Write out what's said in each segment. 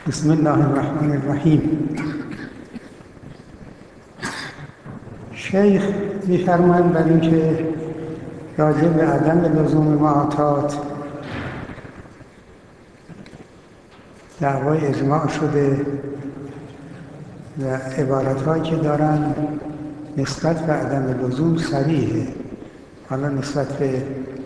بسم الله الرحمن الرحیم. شیخ می‌فرمایند بر اینکه راجع به عدم لزوم معاطات دعوای اجماع شده و عبارت‌هایی که دارن نسبت به عدم لزوم صریحه. حالا نسبت به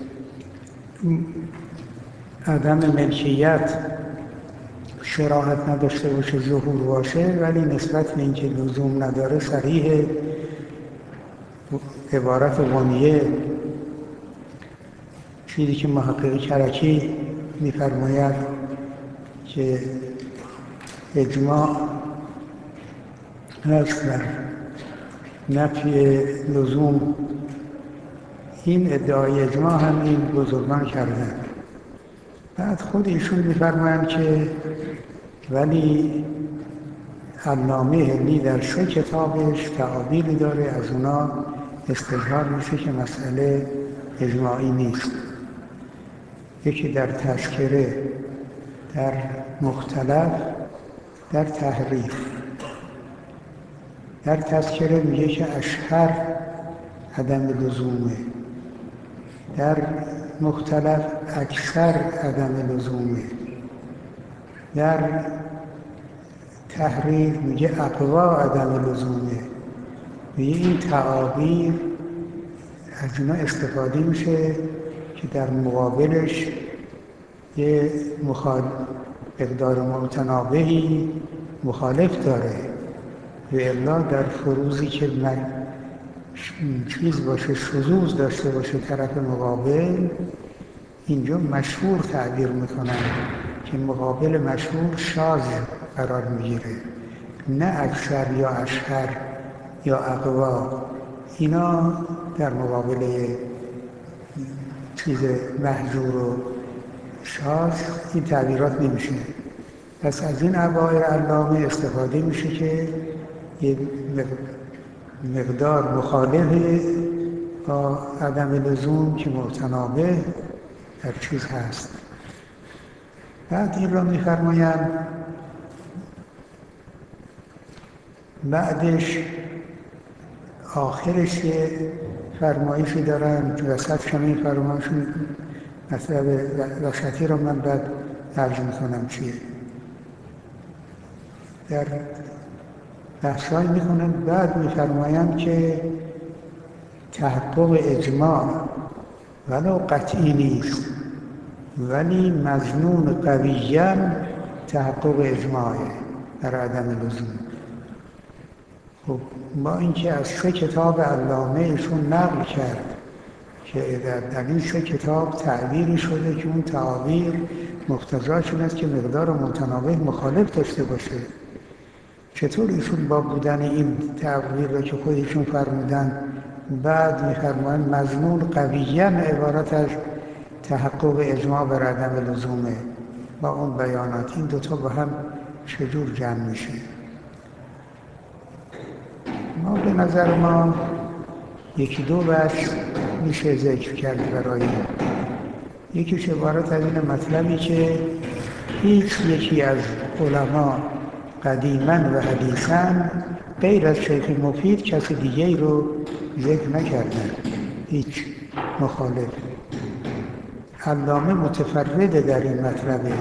عدم ملکیت شراحت نداشته باشه، ظهور باشه، ولی نسبت به اینکه لزوم نداره صریحه. عبارت غنیه، چیزی که محقق کرکی می‌فرماید که اجماع هست در نفی لزوم، این ادعای اجماع هم این بزرگان کردن. بعد خود ایشون می‌فرمایند که ولی علامه هندی در 3 کتابش تعابیری داره، از اونا استظهار میشه که مسئله اجماعی نیست. یکی در تذکره، در مختلف، در تحریف. در تذکره میگه که اشهر عدم لزومه، در مختلف اکثر عدم لزومه، در تحریر میگه اقوا عدم لزومه. میگه این تعابیر از اینا استفاده میشه که در مقابلش یه مقدار متنابهی مخالف داره، و الا در فروزی که چیز باشه، شذوذ داشته باشه طرف مقابل، اینجا مشهور تعبیر میکنن که مقابل مشهور شاذ قرار میگیره، نه اکثر یا اشهر یا اقوا. اینا در مقابل چیز محجور و شاذ این تعبیرات نمیشه. پس از این عبایر علامه استفاده میشه که یه مقدار مخالف با عدم لزوم که متنابه در چیز هست. بعد این را می‌فرمایند بعدش آخرش یه فرمایشی دارن که وسط همین فرمایشون مطلب وسطی را من بعد ترجمه کنم چیه. در بحثایی میکنن، بعد میفرمایند که تحقق اجماع ولو قطعی نیست، ولی مظنون قویاً تحقق اجماعه در عدم لزوم. خب با اینکه از 3 کتاب علامه ایشون نقل کرد که در این 3 کتاب تعبیری شده که اون تعابیر مقتضاش این است که مقدار متناوب مخالف داشته باشه، چطور ایشون با بودن این تعبیر را که خودشون فرمودن بعد می‌فرمایند مظنون قویاً عبارت از تحقق اجماع بر عدم لزومه؟ با اون بیانات این دوتا با هم چجور جمع میشه؟ ما به نظر ما 1-2 بحث میشه ذکر کرد برای یکیش عبارت از این مطلبی که هیچ یکی از علما قدیما و حدیثا غیر از شیخ مفید کسی دیگه ای رو ذکر نکردن، هیچ مخالف. علامه متفرده در این مطلبه،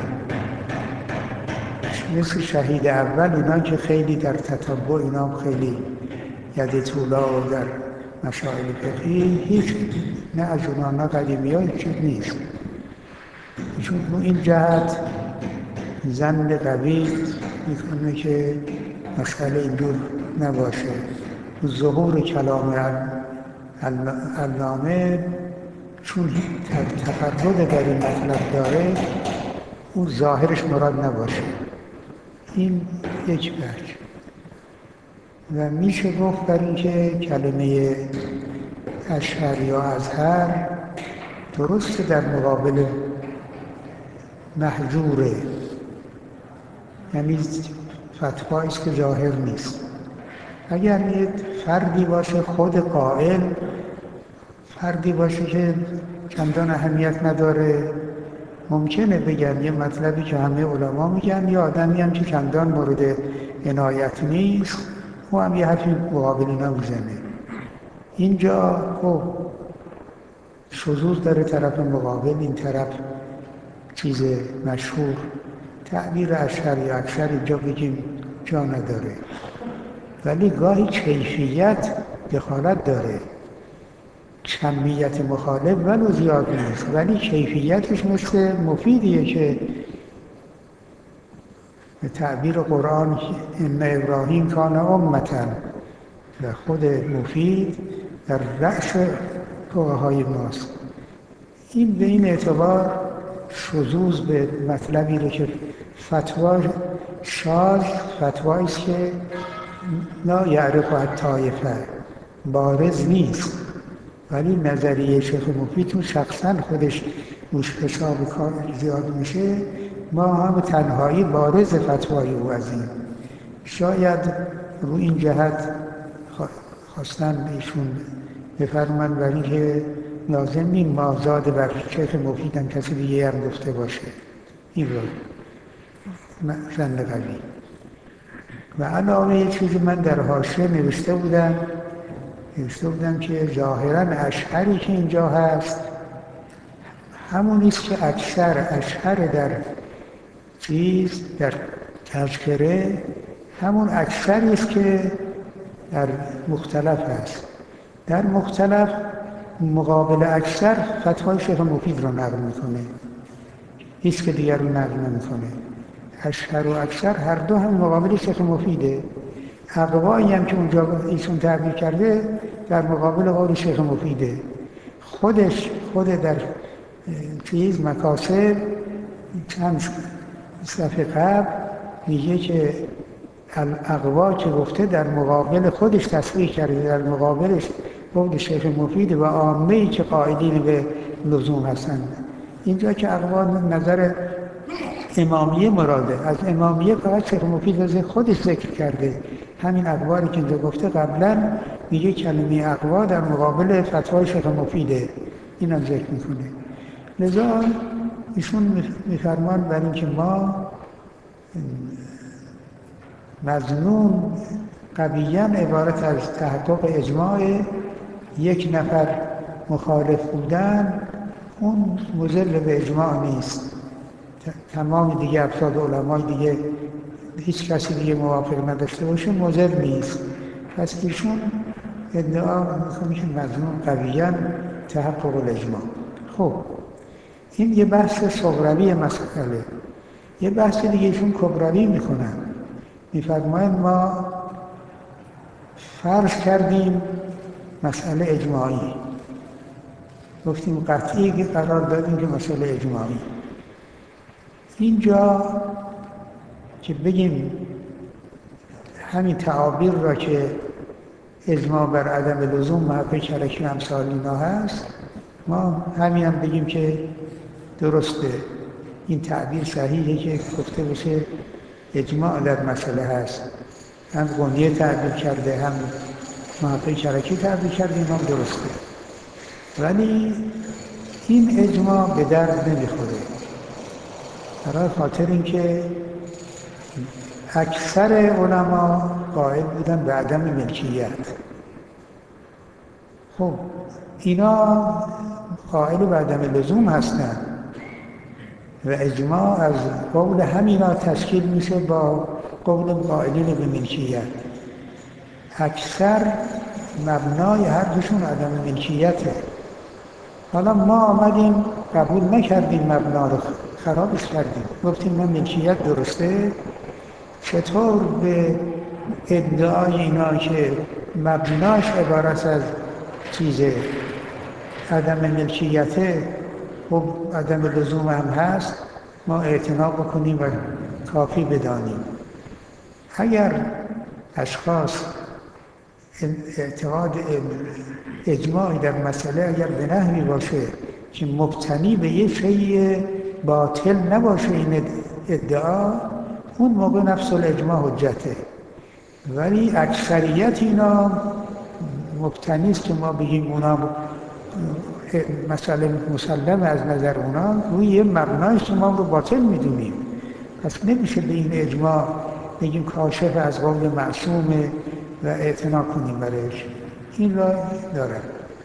مثل شهید اول اینا که خیلی در تتبع اینا خیلی ید طولا و در مسائل فقهی هیچ، نه از اونا نه قدیمی ها هیچ نیست. چون این جهت ظن قوی میکنه که مسئله اینجور نباشه. ظهور کلام علامه چون تفرد در این مطلب داره، اون ظاهرش مراد نباشه. این یک بحث. و میشه گفت بر این که کلمه اشهر یا ازهر درسته در مقابل محجوره، یعنی فتوایی است که ظاهر نیست. اگر یک فردی باشه خود قائل، فردی باشه که چندان اهمیت نداره ممکنه بگن یه مطلبی که همه علما میگن، یا آدمی هم که چندان مورد عنایت نیست او هم یه حرفی مقابلی نمیزنه. اینجا خب شذوذ داره طرف مقابل، این طرف چیز مشهور، تعبیر اشهر یا اکثر اینجا بگیم جا نداره، ولی گاهی کیفیت دخالت داره. کمیت مخالف ولو زیاد نیست، ولی کیفیتش مثل مفیدیه که به تعبیر قرآن ان ابراهیم کان امةً، و خود مفید در رأس فقهای ماست. این به این اعتبار شذوذ به مطلبی رو که فتوا شاذ فتوایی است که لا یعرف الطایفه، بارز نیست، ولی نظریه شیخ مفید چون شخصا خودش روش حساب کار زیاد میشه، ما هم تنهایی بارز فتوای او از این. شاید رو این جهت خواستن ایشون بفرمند، برای که لازم نیست مازاد بر شیخ مفید هم کسی دیگه هم گفته باشه. این رو زن قوی. و علاوه یه چیزی من در حاشیه نوشته بودم که ظاهراً اشهری که اینجا هست همون است که اکثر اشهر در چیز در تذکره همون اکثری است که در مختلف هست. در مختلف مقابل اکثر فتوای شیخ مفید رو نقل میکنه، هیچ که دیگر رو نقل نمیکنه. اشهر و اکثر هر دو هم مقابل شیخ مفیده. اقوایی هم که اونجا ایشون تعبیر کرده در مقابل قول شیخ مفیده. خود در چیز مکاسب چند صفحه قبل میگه که الاقوا که گفته در مقابل خودش تصریح کرده، در مقابلش قول شیخ مفید و عامه‌ای که قائلین به لزوم هستند. اینجا که اقوا نظر امامیه مراده، از امامیه فقط شیخ مفید از خودش ذکر کرده. همین اقواری که اینجا گفته قبلا میگه کلمه اقوا در مقابل فتوای شیخ مفیده، این هم ذکر میکنه. لذا ایشون میفرمان برای اینکه ما مظنون قویاً عبارت از تحقق اجماع یک نفر مخالف بودن، اون مضل به اجماع نیست. تمام دیگه افراد علمای دیگه هیچ کسی دیگه موافق نداشته باشه مضل نیست. پس ایشون ادعا میکنه که مظنون قویاً تحقق الاجماع. خب این یه بحث صغروی مسئله. یه بحث دیگه ایشون کبروی میکنن، میفرماین ما فرض کردیم مسئله اجماعی، گفتیم قطعی قرار دادیم که مسئله اجماعی. اینجا که بگیم همین تعابیر را که اجماع بر عدم لزوم محقق کرکی امثال اینا هست، ما همین هم بگیم که درسته، این تعبیر صحیحه که گفته بشه اجماع در مسئله هست. هم غنیه تعبیر کرده، هم محقق کرکی تعبیر کرده، این هم درسته. ولی این اجماع به درد نمیخوره، برای خاطر اینکه اکثر علما قائل بودن به عدم ملکیت. خب اینا قائل به عدم لزوم هستن و اجماع از قول همینا تشکیل میشه با قول قائلین به ملکیت. اکثر مبنای هر دوشون عدم ملکیته. حالا ما آمدیم قبول نکردیم مبنا رو، خرابش کردیم، گفتیم نه ملکیت درسته. چطور به ادعای اینا که مبناش عبارت از چیز عدم ملکیته و عدم لزوم هم هست ما اعتنا بکنیم و کافی بدانیم؟ اگر اشخاص اعتقاد اجماعی در مسئله اگر به نحوی باشه که مبتنی به یه شیء باطل نباشه این ادعا، اون موقع نفس الاجماع حجته. ولی اکثریت اینا مبتنی است که ما بگیم اونا مسئله مسلم از نظر اونا روی یه مبنای که ما رو باطل میدونیم. پس نمیشه به این اجماع بگیم کاشف از قول معصومه و اعتنا کنیم برایش. این را دارن.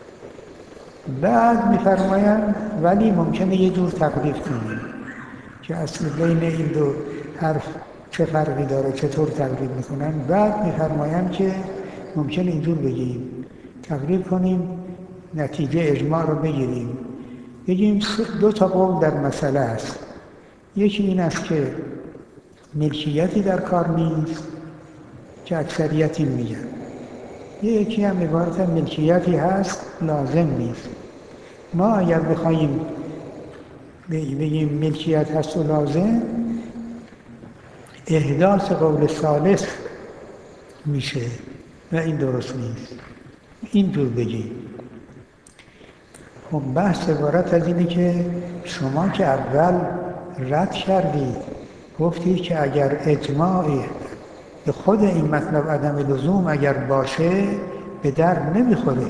بعد میفرمایند ولی ممکنه یه جور تقریب کنیم که اصل بین این دو حرف چه فرقی داره، چطور تقریب میکنن. بعد میفرمایند که ممکنه اینجور بگیم تقریب کنیم، نتیجه اجماع رو بگیریم، بگیم دو تا قول در مسئله است. یکی این است که ملکیتی در کار نیست که اکثریتی میگن، یکی هم عبارت ملکیتی هست لازم نیست. ما اگر بخوایم بگیم ملکیت هست و لازم، احداث قول ثالث میشه و این درست نیست. اینجور بگیم. خب بحث عبارت از اینه که شما که اول رد کردید، گفتید که اگر اجماعی به خود این مطلب عدم لزوم اگر باشه به در نمیخوره.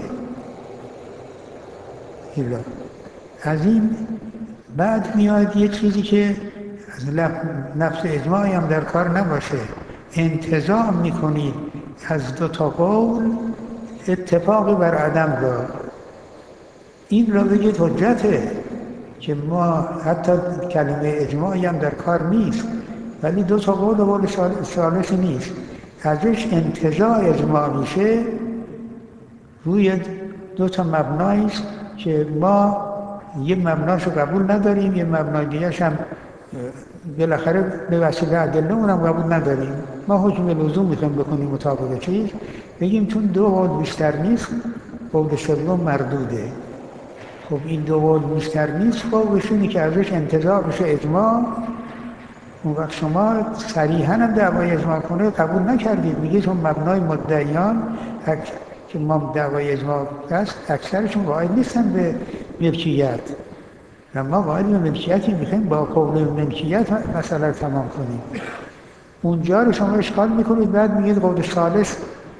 از این بعد میاد یه چیزی که از نفس اجماعی هم در کار نباشه، انتزاع میکنید از دو تا قول اتفاقی بر عدم را. این را بگید حجته که ما حتی کلمه اجماعی هم در کار نیست، ولی دو تا قول ثالث نیست، ازش انتزاع اجماع میشه روی دو تا مبناییست که ما یه مبناشو قبول نداریم، یه مبنای دیگرش هم بالاخره به وسیله ادله اونم قبول نداریم. ما حکم لزوم میخوایم بکنیم مطابق چیز، بگیم چون دو قول بیشتر نیست قول سوم مردوده. خب این دو قول بیشتر نیست، فوقش اینه که ازش انتزاع بشه اجماع. اون وقت شما صریحاً هم دعوای اجماع کنه قبول نکردید، میگه چون مبنای مدعیان که ما دعوای اجماع هست اکثرشون قائل نیستن به ملکیت و ما قائل به ملکیتی میخوایم با قول ملکیت مسئله رو تمام کنیم. اونجا رو شما اشکال میکنید، بعد میگید قول ثالث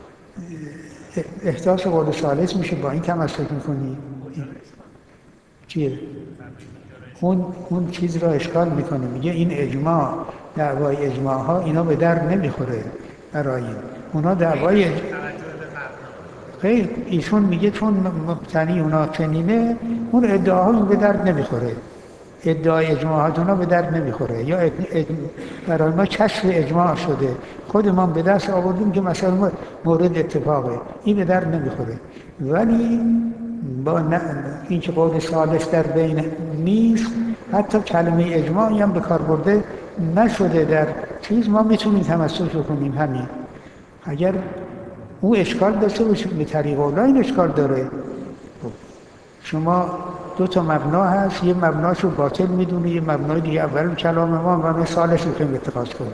احداث قول ثالث میشه، با این تمسک میکنید. چیه؟ اون چیز را اشکال میکنه، میگه این اجماع دعوای اجماع ها اینا به در نمیخوره برای اونا دعوای خیر. ایشون میگه چون مبتنی اونا چنینه اون ادعاها به در نمیخوره، ادعای اجماعات اونا به در نمیخوره، یا برای ما کشف اجماع شده، خود ما به دست آوردیم که مثلا مورد اتفاقه، این به در نمیخوره. ولی با این که قول ثالث در بین نیست، حتی کلمه اجماعی هم به کار برده نشده در چیز، ما میتونیم تمسک کنیم همین. اگر او اشکال داشته باشه به طریق اولا این اشکال داره. شما دو تا مبنا هست، یه مبناشو باطل میدونه، یه مبنای دیگه اول کلام ما و همه سالش میخوایم اتخاذ کنیم.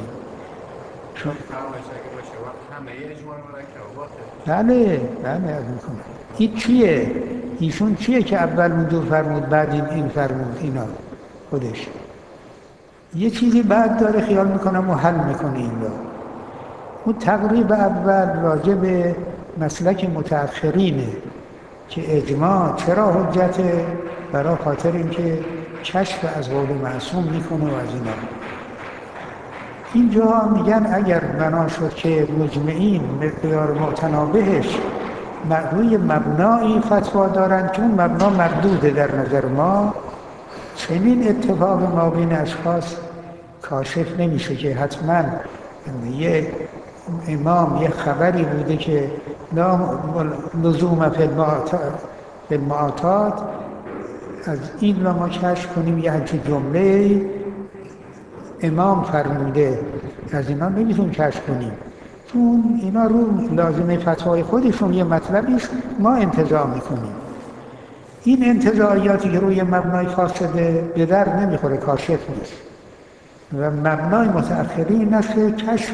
بله از میکنم. این چیه؟ ایشون چیه که اول اونجور فرمود بعد این فرمود؟ اینا خودش یه چیزی بعد داره خیال میکنم و حل میکنه این را. اون تقریب اول راجع به مسلک متأخرینه که اجماع چرا حجته، برای خاطر اینکه کشف از قول معصوم میکنه و از اینا. اینجا میگن اگر بنا شد که مجمعین مقدار معتنابهش روی مبنایی فتوا دارن که اون مبنا مردوده در نظر ما، چنین اتفاق ما بین اشخاص کاشف نمیشه که حتما یه امام یه خبری بوده که لزوم فی المعاطات، از این را ما کشف کنیم یه همچین جمله امام فرموده، از اینا نمیتونیم کشف کنیم چون اینا رو لازمه فتوای خودشون یه مطلبیست، ما انتزاع میکنیم. این انتزاعیاتی که روی مبنای فاسده به در نمیخوره، کاشف نیست. و مبنای متأخرین این است که کشف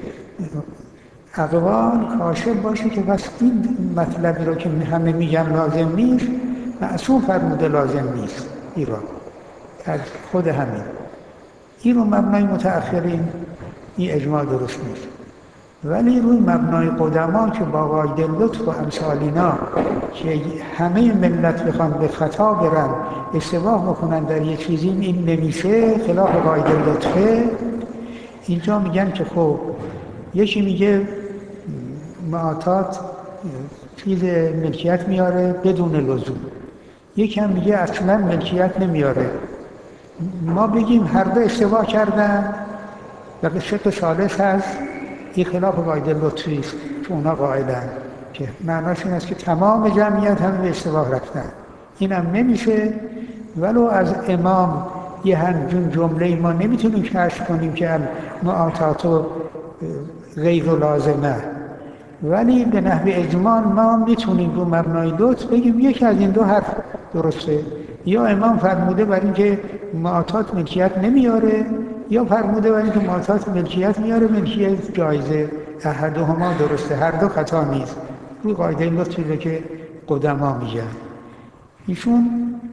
اقوال کاشف باشه که پس این مطلبی رو که همه میگن لازم نیست، معصوم فرموده لازم نیست، این را از خود همین این رو مبنای متأخرین این اجماع درست نیست. ولی روی مبنای قدما که با قاید لطف و امثال اینا که همه ملت بخوان به خطا برن، اشتباه بکنن در یه چیزی، این نمیشه، خلاف قاید لطفه. اینجا میگن که خب یکی میگه معاطات چیز ملکیت میاره بدون لزوم، یکی هم میگه اصلا ملکیت نمیاره. ما بگیم هر دو اشتباه کردن و شق ثالث هست، این خلاف قاعده لطفی است که اونا قائلن که معناش این است که تمام جمعیت هم به اشتباه رفتن. این هم نمیشه. ولو از امام یه همچون جمله ما نمیتونیم کشف کنیم که معاطات غیر لازمه، ولی به نحو اجمال ما میتونیم رو مبنای لطف بگیم یکی از این دو حرف درسته. یا امام فرموده برای اینکه معاطات ملکیت نمیاره، یا فرموده برای اینکه معاطات ملکیت میاره، ملکیت جایزه. احدهما درسته، هر دو خطا نیست. روی قاعده لطفی رو که قدما میگن ایشون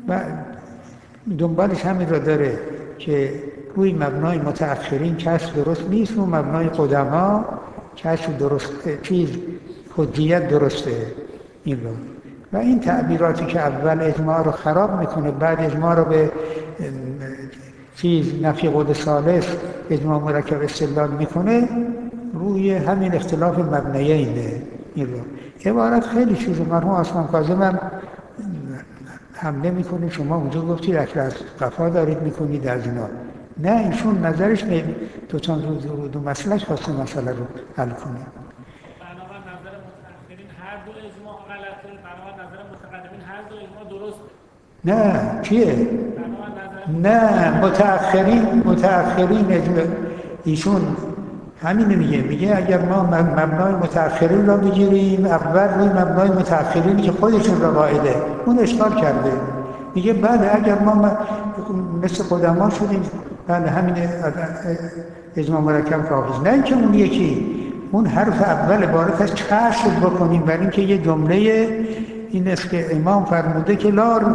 دنبالش همین را داره که روی مبنای متأخرین کشف درست نیست، روی مبنای قدما کشف درسته، چیز حجیت درسته. این رو و این تعبیراتی که اول اجماع رو خراب میکنه، بعد اجماع رو به چیز نفی قول ثالث اجماع مرکب استدلال میکنه، روی همین اختلاف مبنیینه. این رو عبارت خیلی چیز مرحوم عثمان کاظم هم حمله میکنه، شما اونجا گفتید اکل از قفا دارید میکنید از اینا. نه، ایشون نظرش دو مسئلهش خواسته مسئله رو حل کنه. بنابر نظر متأخرین هر دو اجماع غلطه، بنابر نظر متقدمین هر دو اجماع درسته. نه، کیه؟ نه، متأخرین اجماع. ایشون همین میگه اگر ما مبنای متأخرین را بگیریم، اول روی مبنای متأخرینی که خودشون را قائله، اون اشکال کرده. میگه بله اگر ما مثل قدما شدیم، بله همین اجماع مرکب کافیه. نه اینکه اون یکی اون حرف اول عبارتش کشف بکنیم، برای اینکه یه جمله این است که امام فرموده که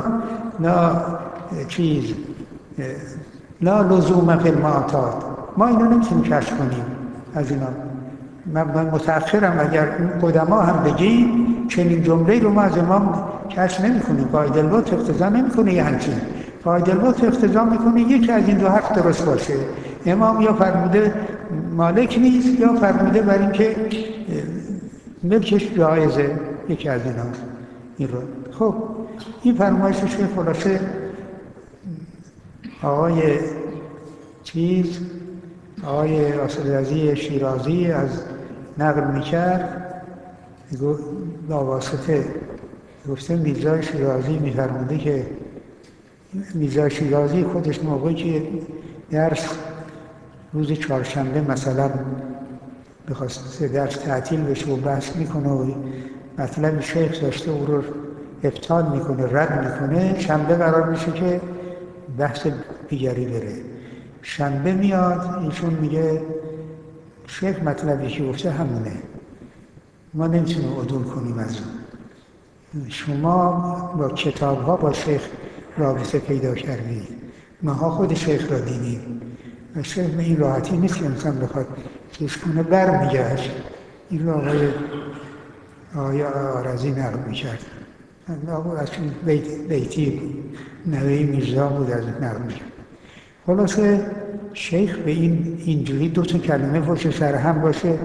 لا لزوم فی المعاطات. ما اینو نمیتونیم کشف کنیم از اینا. مبنای متأخرم اگر قدما هم بگیم چنین جمله رو ما از امام کشف نمی‌کنیم. قاعده لطف اقتضا نمی‌کنه یه همچین. قاعده لطف اقتضا می‌کنه یکی از این دو حرف درست باشه. امام یا فرموده مالک نیست، یا فرموده بر این که ملکش جایزه، یکی از اینا. این رو خب این فرمایشش که خلاصه آقای آصدرضی شیرازی از نقل میکرد، با واسطه گفته میرزا شیرازی میفرموده که میرزا شیرازی خودش موقعی که درس روز چهارشنبه مثلا بخواست درس تعطیل بشه و بحث میکنه و مطلب شیخ داشته او رو ابطال میکنه، رد میکنه، شنبه قرار میشه که بحث دیگری بره. شنبه میاد ایشون میگه شیخ مطلبی که گفته همونه، ما نمیتونیم عدول کنیم از اون. شما با کتاب ها با شیخ رابطه پیدا کردید، ماها خود شیخ را دیدیم و شیخ به این راحتی نیست که انسان بخواد چیز کنه برمیگشت. این را آقای آرزی نقل میکرد، از بیتی بود، نوه میرزا بود، از نقل میکرد. خلاصه شیخ به اینجوری دو تا کلمه پشت سر هم باشه،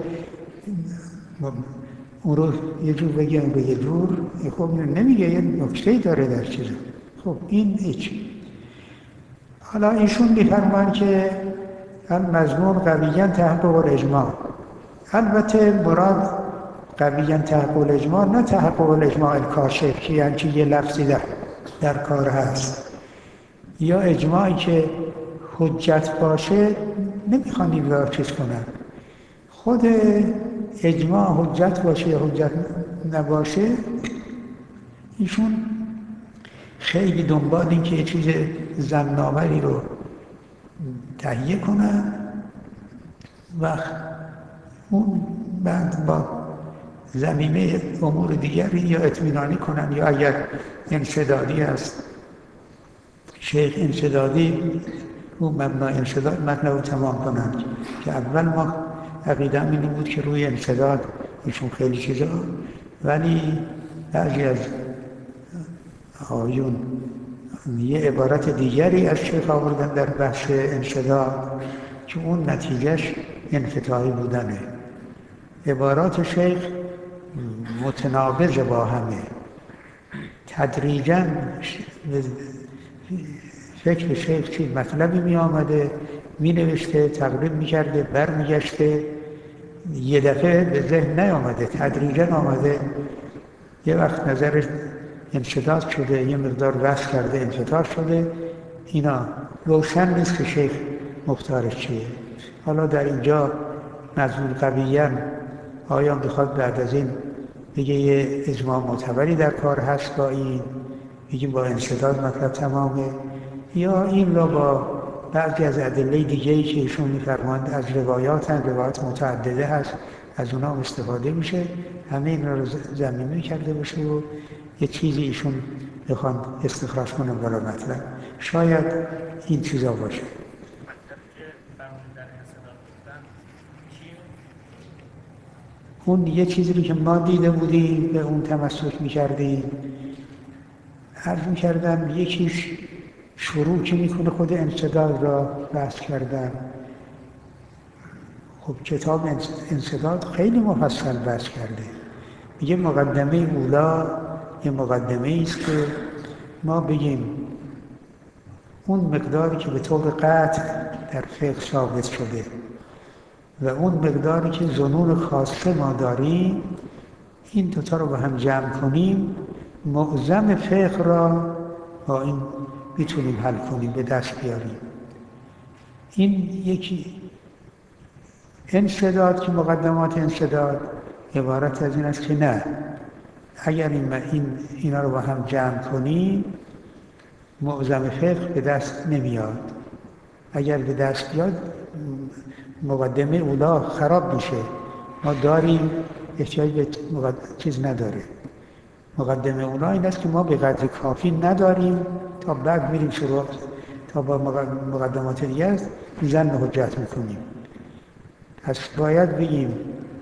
اون رو یه جور بگه اون به یه جور، خب نمیگه، یه نکته‌ای داره در چیزا. خب این هیچ. حالا ایشون میفرمان که المضمون قویاً تحقق الاجماع. البته مراد قویاً تحقق الاجماع نه تحقق الاجماع الکاشف که یعنی که یه لفظی در کار هست، یا اجماعی که حجت باشه نمیخوان این را چیز کنن. خود اجماع حجت باشه یا حجت نباشه، ایشون خیلی دنبال این که یه چیز ظن‌آوری رو تهیه کنن و اون بعد با ضمیمه امور دیگری یا اطمینانی کنن، یا اگر انشدادی است شیخ انشدادی اون مبنای انشداد مطلب رو تمام کنن که اول ما عقیده‌ام این بود که روی انسداد ایشون خیلی چیزا، ولی بعضی از آقایون یه عبارت دیگری از شیخ آوردن در بحث انسداد که اون نتیجهش انفتاحی بودنه. عبارات شیخ متناقض با همه. تدریجاً فکر شیخ چی مطلبی می آمده، می نوشته، تقریب می کرده، بر می گشته، یه دفعه به ذهن نیامده، تدریجاً آمده. یه وقت نظرش انشداد شده، یه مقدار وصل کرده، انفتاح شده. اینا روشن نیست که شیخ مختارش چیه. حالا در اینجا نظم قویاً آیا میخواد بعد از این بگه یه اجماع معتبری در کار هست با این، بگیم با انسداد مطلب تمامه، یا این را با بعضی از ادله دیگه‌ای که ایشون می‌فرمایند از روایات متعدده هست، از اونها استفاده میشه، همه این را زمینه کرده باشه و یه چیزی ایشون بخوان استخراج کنن بالا مطلب. شاید این چیزا باشه. اون یه چیزی رو که ما دیده بودیم به اون تمسک می‌کردیم، عرض می‌کردم یکیش شروع که میکنه خود انسداد را بحث کردن. خب کتاب انسداد خیلی مفصل بحث کرده. میگه مقدمه اولا یه مقدمه است که ما بگیم اون مقداری که به طور قطع در فقه ثابت شده و اون مقداری که ظنون خاصه ما داریم، این دوتا رو با هم جمع کنیم، معظم فقه را با این میتونیم حل کنیم، به دست بیاریم. این یکی انسداد که مقدمات انسداد عبارت از این است که نه، اگر اینا رو با هم جمع کنیم معظم فقه به دست نمیاد. اگر به دست بیاد مقدمه اولا خراب میشه. ما داریم، احتیاج به چیز نداره. مقدمه اولا این است که ما به قدر کافی نداریم تا بعد میریم شروع تا با مقدمات دیگه است زن حجت میکنیم. پس باید بگیم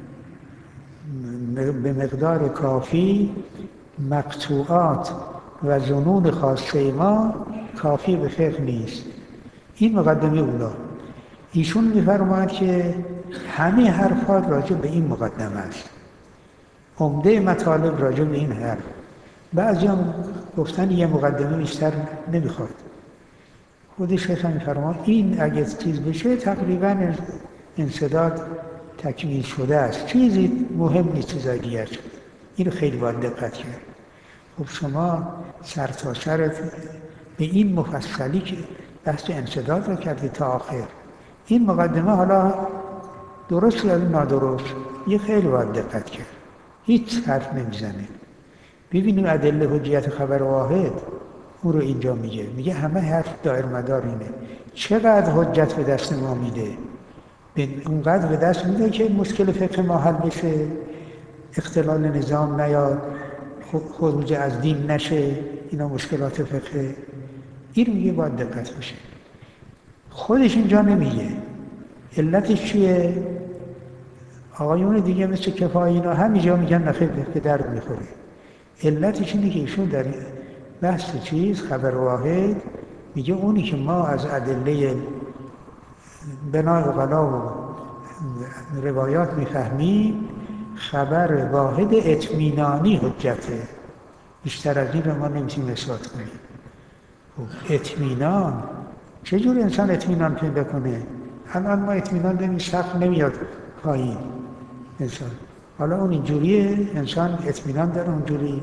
به مقدار کافی مقطوعات و ظنون خاصه ما کافی به فقه نیست. این مقدمه اولا. ایشون میفرماید که همه حرفات راجع به این مقدمه است. عمده مطالب راجع به این حرف. بعضی هم گفتن یه مقدمه بیشتر نمیخواد. خود شیخ هم میفرماید این اگه چیز بشه تقریبا انسداد تکمیل شده است. چیزی مهم نیست، چیزای دیگر شده. این خیلی باید دقت کرد. خب شما سرتاسر به این مفصلی که بحث انسداد رو کردی تا آخر، این مقدمه حالا درست یا نادرست، یه خیلی باید دقت کرد. هیچ حرف نمیزنه. ببینیم ادله حجیت خبر واحد اون رو اینجا میگه همه حرف دایر مدار اینه. چقدر حجت به دست ما میده؟ اونقدر به دست میده که مشکل فقه ما حل بشه، اختلال نظام نیاد، خروج از دین نشه، اینا مشکلات فقه. این میگه باید دقت بشه. خودش اینجا نمیگه. علتش چیه؟ آقایون دیگه مثل کفایی اینا همینجا میگن نخیر به درد میخوره. علتش اینه که ایشون در بحث چیز خبر واحد میگه اونی که ما از ادله بنای عقلا و روایات میفهمیم خبر واحد اطمینانی حجته. بیشتر از این رو ما نمیتونیم اثبات کنیم. اطمینان چجور انسان اطمینان پیدا کنه؟ الان ما اطمینان داریم، سقف نمیاد پایین انسان. حالا اون اینجوریه، انسان اطمینان داره اونجوری.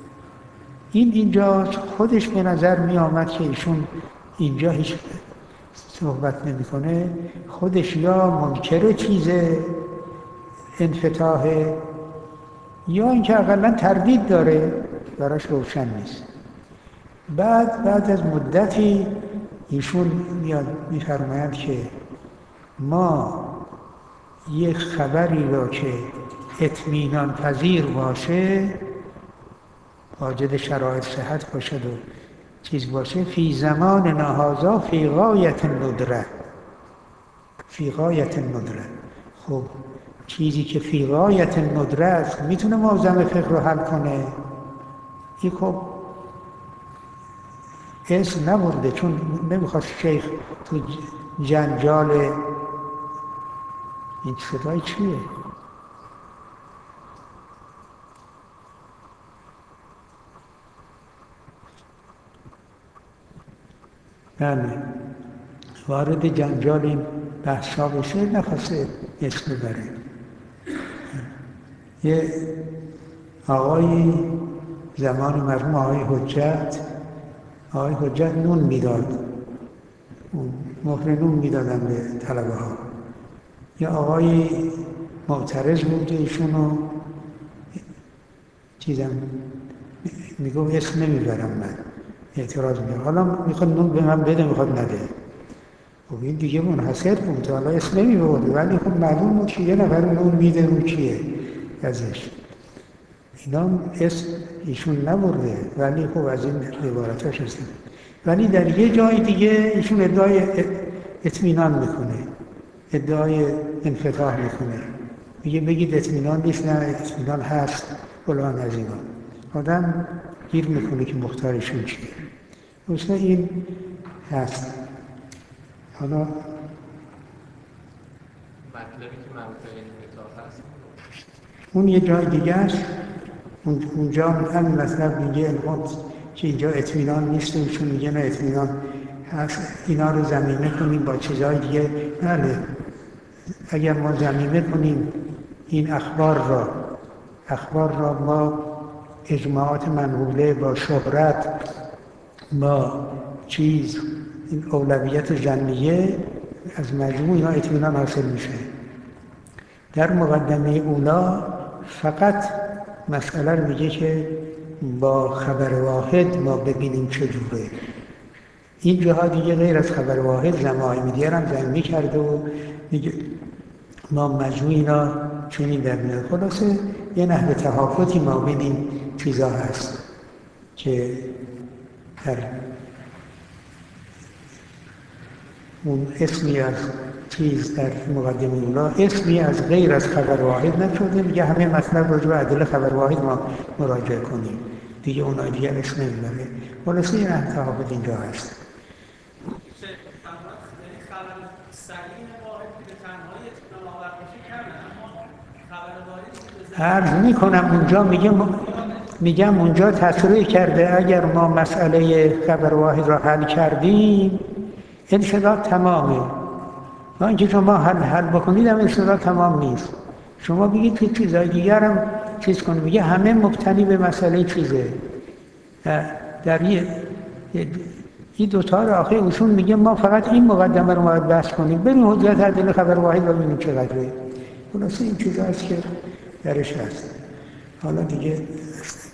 اینجا خودش به نظر می آمد که ایشون اینجا هیچ صحبت نمی کنه. خودش یا منکر چیز انفتاح یا اینکه اقلا تردید داره، براش روشن نیست. بعد از مدتی ایشون میاد میفرماید که ما یک خبری را که اطمینان پذیر باشه، واجد شرایط صحت باشد و چیز باشه، فی زمان نهازا فی غایت ندره، فی غایت ندره، خب چیزی که فی غایت الندره است میتونه معظم فقه رو حل کنه. این خب اسم نبرده، چون نمیخواست شیخ تو جنجال. این صدای چیه؟ بله، وارد جنجال این بحثا بشه نخواسته اسم ببره. یه آقای زمان مرحوم آقای حجت نون میداد، مهر نون میدادن به طلبه ها. یه آقای معترض بود، ایشونو چیزم میگو اسم نمیبرم، من اعتراض میگم حالا میخواد نون به من بده، میخواد نده. خب این دیگه منحصر بود، حالا اسم نمیبرد، ولی خب معلوم بود که یه نفر نون میده رو کیه ازش. اینا اسم ایشون نبرده، ولی خب از این عبارتاش هستن. ولی در یه جای دیگه ایشون ادعای اطمینان میکنه، ادعای انفتاح میکنه، میگه بگید اطمینان نیست، نه اطمینان هست، فلان از اینا. آدم گیر میکنه که مختارشون چیه. مثلا این هست. حالا مطلبی که مربوط به انفتاح هست اون یه جای دیگه است، اونجا همین مطلب میگه که اینجا اطمینان نیست، چون میگه نه اطمینان هست، اینا رو ضمیمه کنیم با چیزهای دیگه. بله، اگر ما ضمیمه کنیم این اخبار را با اجماعات منقوله، با شهرت، با چیز، این اولویت ظنیه، از مجموع اینا اطمینان حاصل میشه. در مقدمه اولا فقط مسئله رو میگه که با خبر واحد ما ببینیم چجوره. این جاها دیگه غیر از خبر واحد ضمائم دیگر هم ضمیمه کرده و میگه ما مجموع اینا چنین در میاد. خلاصه یه نحو تحافظی ما بین این چیزا هست که در اون اسمی از چیز در مقدمه اولا اسمی از غیر از خبر واحد نشده، میگه همه مطلب راجع به ادله خبر واحد ما مراجعه کنیم، دیگه اونها دیگه اسم نمیبره. خلاصه یه نحو تحافظ اینجا هست. عرض میکنم اونجا میگم اونجا تصریح کرده اگر ما مسئله خبر واحد را حل کردیم انشداد تمامه. ما اینکه شما حل بکنید هم انشداد تمام نیست. شما بگید که چیزای دیگر هم چیز کنید. میگه همه مبتنی به مسئله چیزه. در این دوتا رو آخه اصول میگه ما فقط این مقدمه رو باید بحث کنیم، بریم حجت ادله خبر واحد رو ببینیم چقدره. خلاصه این چیز هست که درش هست. حالا دیگه